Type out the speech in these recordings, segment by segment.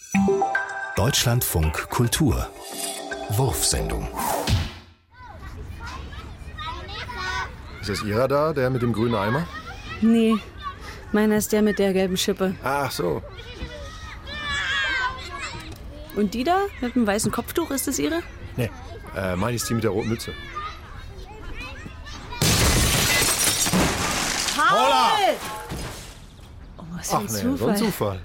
Deutschlandfunk Kultur Wurfsendung. Ist das Ihrer da, der mit dem grünen Eimer? Nee, meiner ist der mit der gelben Schippe. Ach so. Und die da mit dem weißen Kopftuch, ist das Ihre? Nee, meine ist die mit der roten Mütze. Halt! Oh, was für Ach ein nee, so Zufall. ein Zufall.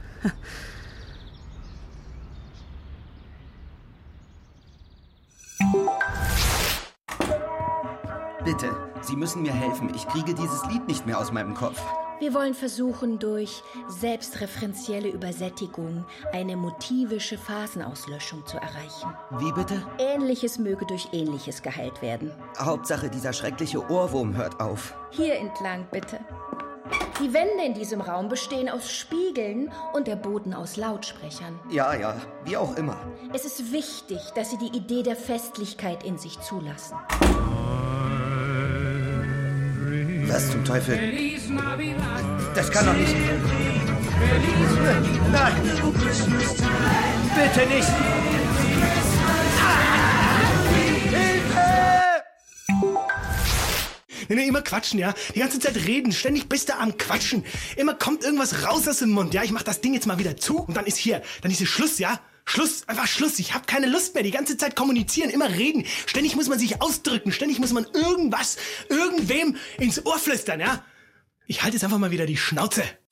Bitte, Sie müssen mir helfen. Ich kriege dieses Lied nicht mehr aus meinem Kopf. Wir wollen versuchen, durch selbstreferenzielle Übersättigung eine motivische Phasenauslöschung zu erreichen. Wie bitte? Ähnliches möge durch Ähnliches geheilt werden. Hauptsache, dieser schreckliche Ohrwurm hört auf. Hier entlang, bitte. Die Wände in diesem Raum bestehen aus Spiegeln und der Boden aus Lautsprechern. Ja, wie auch immer. Es ist wichtig, dass Sie die Idee der Festlichkeit in sich zulassen. Was zum Teufel? Das kann doch nicht... Nein! Bitte nicht! Nee, immer quatschen, ja? Die ganze Zeit reden, ständig bist du am Quatschen. Immer kommt irgendwas raus aus dem Mund, ja? Ich mach das Ding jetzt mal wieder zu und dann ist hier Schluss, ja? Schluss, einfach Schluss. Ich hab keine Lust mehr. Die ganze Zeit kommunizieren, immer reden. Ständig muss man sich ausdrücken, ständig muss man irgendwem ins Ohr flüstern, ja? Ich halte jetzt einfach mal wieder die Schnauze.